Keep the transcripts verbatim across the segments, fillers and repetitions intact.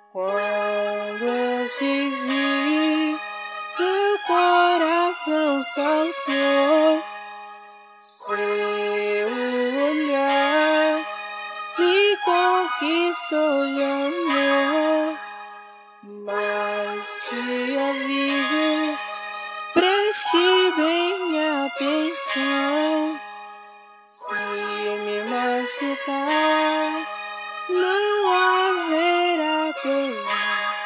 Quando eu te vi, meu coração saltou. Seu olhar me conquistou de amor. Mas te aviso, preste bem atenção. Se me machucar, não haverá perdão.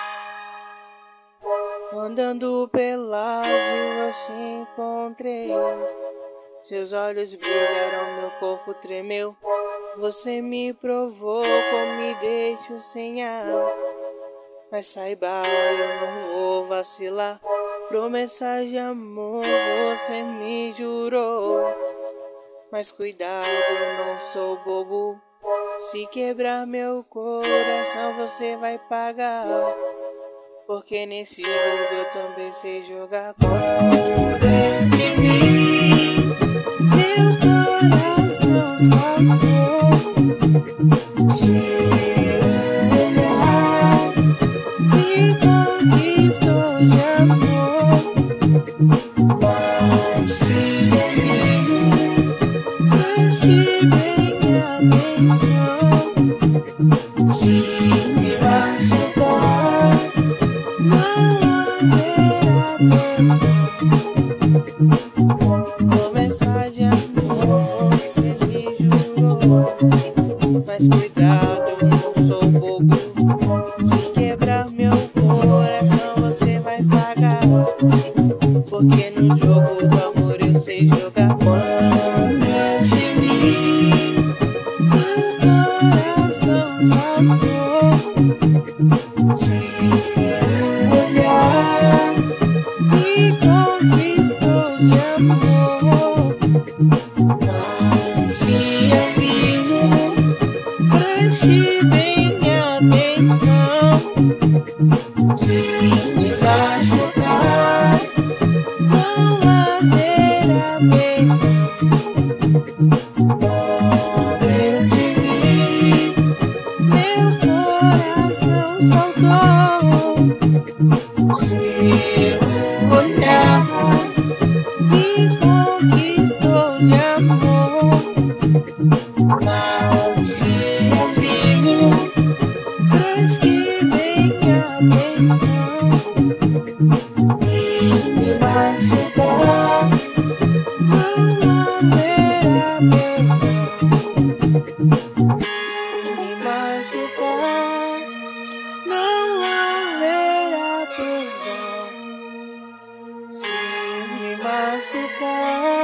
Andando pelas ruas te encontrei. Seus olhos brilharam, meu corpo tremeu. Você me provocou, me deixou sem ar. Mas saiba, eu não vou vacilar. Promessas de amor você me jurou. Mas cuidado, eu não sou bobo. Se quebrar meu coração você vai pagar. Porque nesse jogo eu também sei jogar. Quando eu te vi, meu coração saltou. Seu olhar me conquistou de amor. Mas te aviso, preste bem atenção. Se me machucar, não haverá perdão. Promessa de amor você me jurou. Mas cuidado, eu não sou bobo. Se quebrar meu coração você vai pagar. Porque no jogo do amor eu sei jogar. Quando eu te vi, meu coração saltou. Seu olhar me conquistou de amor. Mas te aviso, preste bem atenção. Se me machucar, não haverá perdão. Quando eu te vi, meu coração saltou. Seu olhar me conquistou de amor. Mas te aviso, preste bem atenção. Se me machucar, não haverá perdão. Se me machucar, não haverá perdão. Se me machucar,